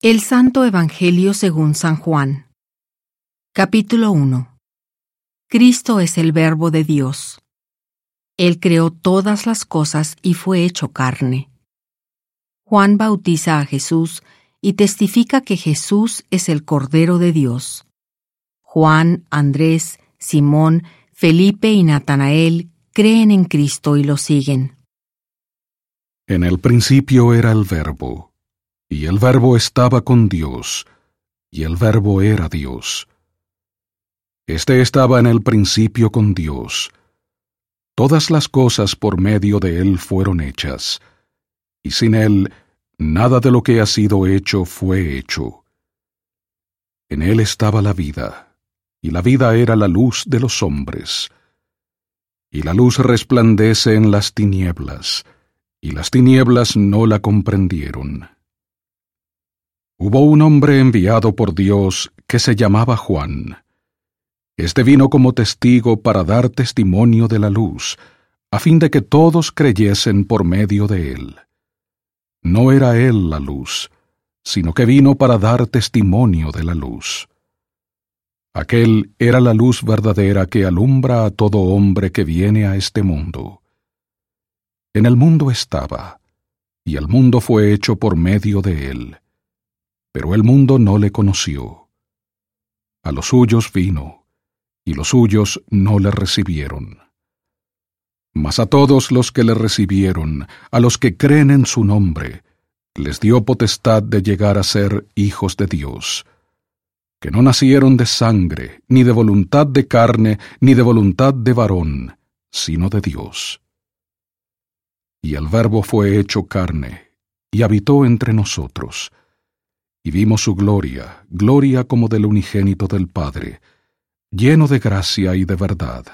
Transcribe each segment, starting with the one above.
El Santo Evangelio según San Juan. Capítulo 1. Cristo es el Verbo de Dios. Él creó todas las cosas y fue hecho carne. Juan bautiza a Jesús y testifica que Jesús es el Cordero de Dios. Juan, Andrés, Simón, Felipe y Natanael creen en Cristo y lo siguen. En el principio era el Verbo, y el Verbo estaba con Dios, y el Verbo era Dios. Este estaba en el principio con Dios. Todas las cosas por medio de Él fueron hechas, y sin Él nada de lo que ha sido hecho fue hecho. En Él estaba la vida, y la vida era la luz de los hombres. Y la luz resplandece en las tinieblas, y las tinieblas no la comprendieron. Hubo un hombre enviado por Dios que se llamaba Juan. Este vino como testigo para dar testimonio de la luz, a fin de que todos creyesen por medio de él. No era él la luz, sino que vino para dar testimonio de la luz. Aquel era la luz verdadera que alumbra a todo hombre que viene a este mundo. En el mundo estaba, y el mundo fue hecho por medio de él, pero el mundo no le conoció. A los suyos vino, y los suyos no le recibieron. Mas a todos los que le recibieron, a los que creen en su nombre, les dio potestad de llegar a ser hijos de Dios, que no nacieron de sangre, ni de voluntad de carne, ni de voluntad de varón, sino de Dios. Y el Verbo fue hecho carne, y habitó entre nosotros, y vimos su gloria, gloria como del unigénito del Padre, lleno de gracia y de verdad.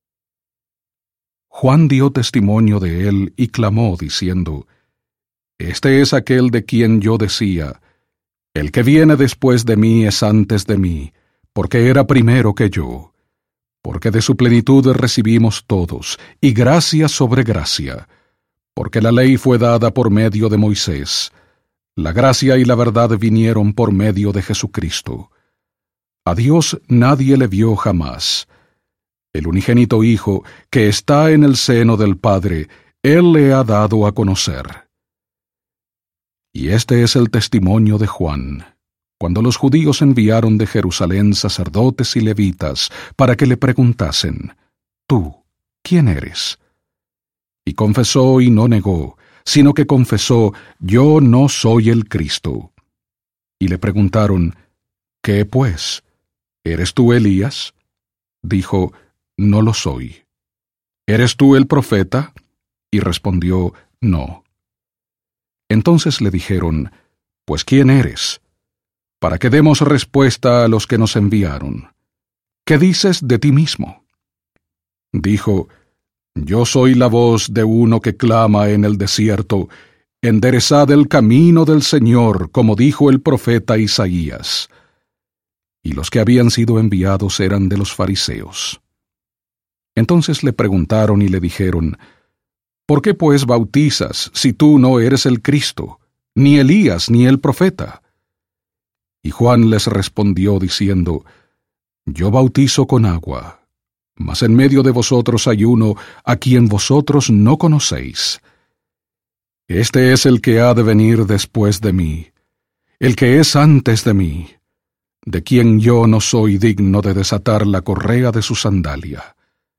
Juan dio testimonio de él y clamó diciendo: Este es aquel de quien yo decía: El que viene después de mí es antes de mí, porque era primero que yo. Porque de su plenitud recibimos todos, y gracia sobre gracia. Porque la ley fue dada por medio de Moisés. La gracia y la verdad vinieron por medio de Jesucristo. A Dios nadie le vio jamás. El unigénito Hijo, que está en el seno del Padre, Él le ha dado a conocer. Y este es el testimonio de Juan, cuando los judíos enviaron de Jerusalén sacerdotes y levitas para que le preguntasen: ¿Tú, quién eres? Y confesó y no negó, sino que confesó: Yo no soy el Cristo. Y le preguntaron: ¿Qué pues? ¿Eres tú Elías? Dijo: No lo soy. ¿Eres tú el profeta? Y respondió: No. Entonces le dijeron: Pues ¿quién eres? Para que demos respuesta a los que nos enviaron. ¿Qué dices de ti mismo? Dijo: Yo soy la voz de uno que clama en el desierto: Enderezad el camino del Señor, como dijo el profeta Isaías. Y los que habían sido enviados eran de los fariseos. Entonces le preguntaron y le dijeron: ¿Por qué pues bautizas, si tú no eres el Cristo, ni Elías, ni el profeta? Y Juan les respondió diciendo: Yo bautizo con agua, mas en medio de vosotros hay uno a quien vosotros no conocéis. Este es el que ha de venir después de mí, el que es antes de mí, de quien yo no soy digno de desatar la correa de su sandalia.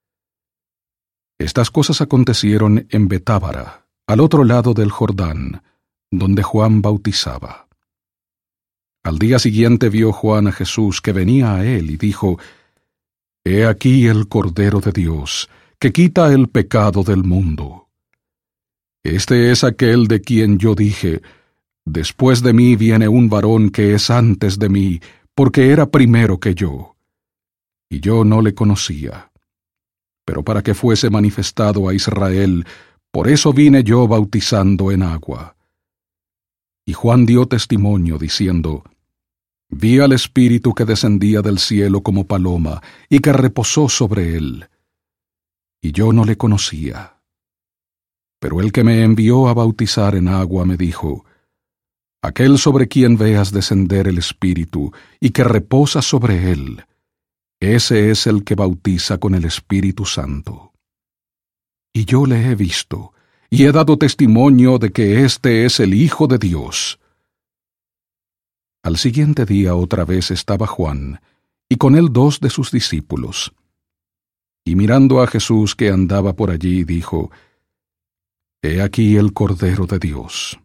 Estas cosas acontecieron en Betábara, al otro lado del Jordán, donde Juan bautizaba. Al día siguiente vio Juan a Jesús que venía a él y dijo: He aquí el Cordero de Dios, que quita el pecado del mundo. Este es aquel de quien yo dije: Después de mí viene un varón que es antes de mí, porque era primero que yo. Y yo no le conocía. Pero para que fuese manifestado a Israel, por eso vine yo bautizando en agua. Y Juan dio testimonio diciendo: Vi al Espíritu que descendía del cielo como paloma, y que reposó sobre él. Y yo no le conocía. Pero el que me envió a bautizar en agua me dijo: aquel sobre quien veas descender el Espíritu y que reposa sobre él, ese es el que bautiza con el Espíritu Santo. Y yo le he visto, y he dado testimonio de que éste es el Hijo de Dios. Al siguiente día otra vez estaba Juan, y con él 2 de sus discípulos. Y mirando a Jesús que andaba por allí, dijo: He aquí el Cordero de Dios.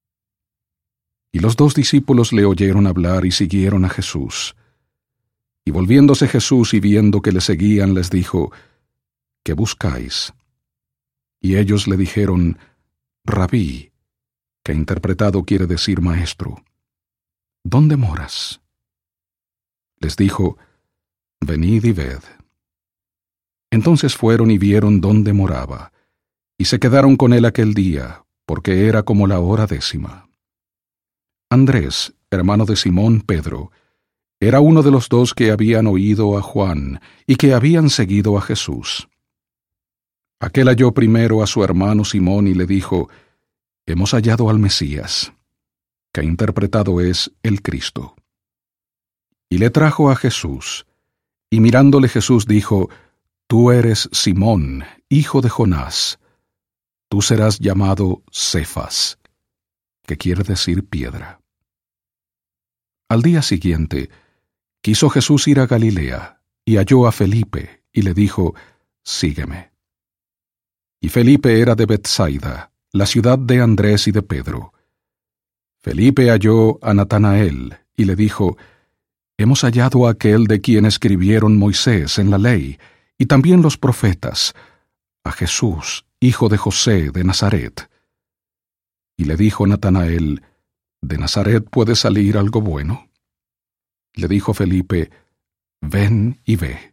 Y los 2 discípulos le oyeron hablar y siguieron a Jesús. Y volviéndose Jesús y viendo que le seguían, les dijo: ¿Qué buscáis? Y ellos le dijeron: Rabí, que interpretado quiere decir maestro, ¿dónde moras? Les dijo: Venid y ved. Entonces fueron y vieron dónde moraba, y se quedaron con él aquel día, porque era como la hora 10. Andrés, hermano de Simón Pedro, era uno de los 2 que habían oído a Juan y que habían seguido a Jesús. Aquel halló primero a su hermano Simón y le dijo: Hemos hallado al Mesías, que interpretado es el Cristo. Y le trajo a Jesús, y mirándole Jesús dijo: Tú eres Simón, hijo de Jonás, tú serás llamado Cefas, que quiere decir piedra. Al día siguiente, quiso Jesús ir a Galilea, y halló a Felipe, y le dijo: Sígueme. Y Felipe era de Betsaida, la ciudad de Andrés y de Pedro. Felipe halló a Natanael, y le dijo: Hemos hallado a aquel de quien escribieron Moisés en la ley, y también los profetas, a Jesús, hijo de José de Nazaret. Y le dijo Natanael: ¿De Nazaret puede salir algo bueno? Le dijo Felipe: Ven y ve.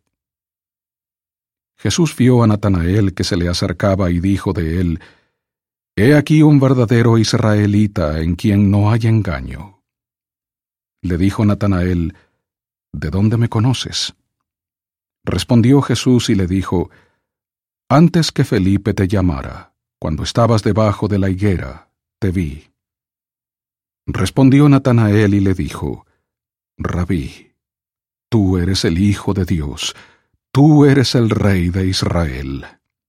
Jesús vio a Natanael que se le acercaba y dijo de él: He aquí un verdadero israelita en quien no hay engaño. Le dijo Natanael: ¿De dónde me conoces? Respondió Jesús y le dijo: Antes que Felipe te llamara, cuando estabas debajo de la higuera, te vi. Respondió Natanael y le dijo: Rabí, tú eres el Hijo de Dios, tú eres el Rey de Israel.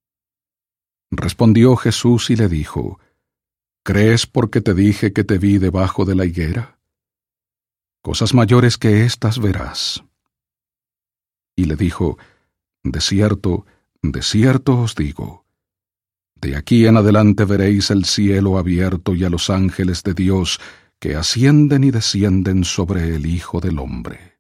Respondió Jesús y le dijo: ¿Crees porque te dije que te vi debajo de la higuera? Cosas mayores que estas verás. Y le dijo: de cierto os digo, de aquí en adelante veréis el cielo abierto y a los ángeles de Dios que ascienden y descienden sobre el Hijo del Hombre.